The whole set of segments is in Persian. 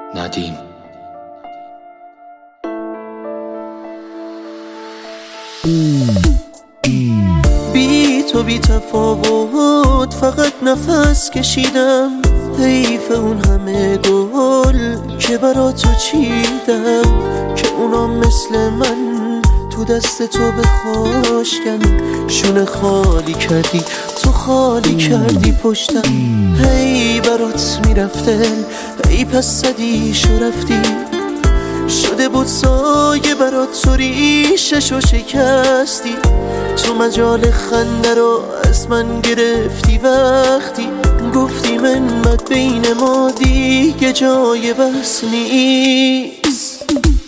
ندیم. بی تو بی تفاوت فقط نفس کشیدم، حیف اون همه گل که برا تو چیدم، که اونا مثل من تو دست تو بخاشکن. شونه خالی کردی تو، خالی کردی پشتم، هی برات میرفته، هی پس صدیشو رفتی. شده بود سایه برات تو، ریششو شکستی. تو مجال خنده رو از من گرفتی وقتی گفتی منت بین ما دیگه جای بحث نیست.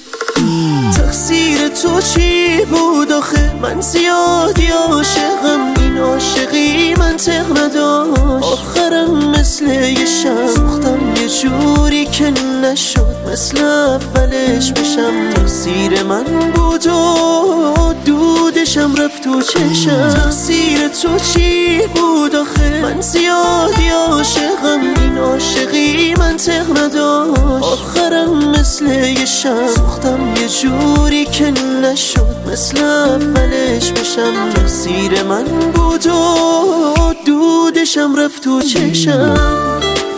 تقصیر تو چی بود آخه؟ من زیادی عاشقم، این عاشقی منطق نداشت. آخرم مثل یه شب سوختم یه جوری که نشد مثل اولش بشم. تقصیر من بود و دودشم رفت تو چشم. تقصیر تو چی بود آخه؟ من زیادی عاشقم، این عاشقی منطق نداشت. آخرم مثل یه شب سوختم یه جوری که نشد مثل اولش بشم. تقصیر من بود و دودشم رفت تو چشم.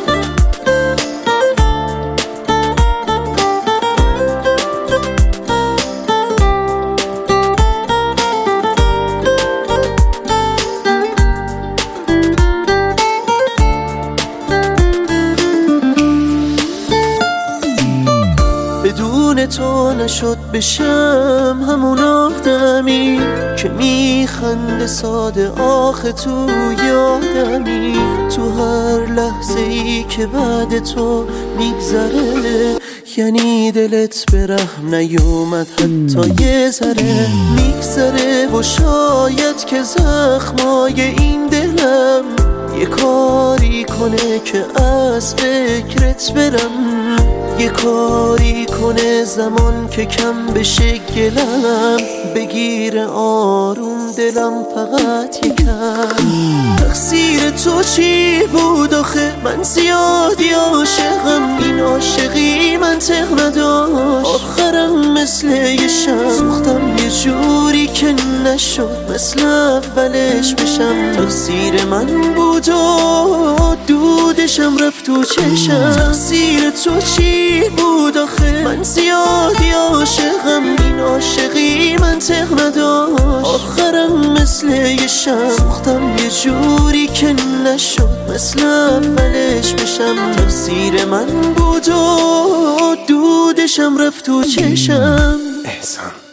بدون تو نشد بشم همون آدمی که میخنده ساده آخه تو یادمی. تو هر لحظه ای که بعد تو میگذره یعنی دلت به رحم نیومد حتی یه ذره. میگذره و شاید که زخمای این دلم یه کاری کنه که از فکرت برم، یه کاری کنه زمان که کم بشه گلم، بگیره آروم دلم فقط یکم. تقصیر تو چی بود آخه؟ من زیادی عاشقم، این عاشقی منطق نداشت. آخرم مثل یه شب سوختم یه جوری که نشد مثل اولش بشم. تقصیر من بود و دودشم رفت تو چشم. تقصیر تو چی بود آخه؟ من زیادی عاشقم، این عاشقی منطق نداشت. آخرم مثل یه شب سوختم یه جوری که نشد مثل اولش بشم. تقصیر من بود و دودشم رفت تو چشم. احسان.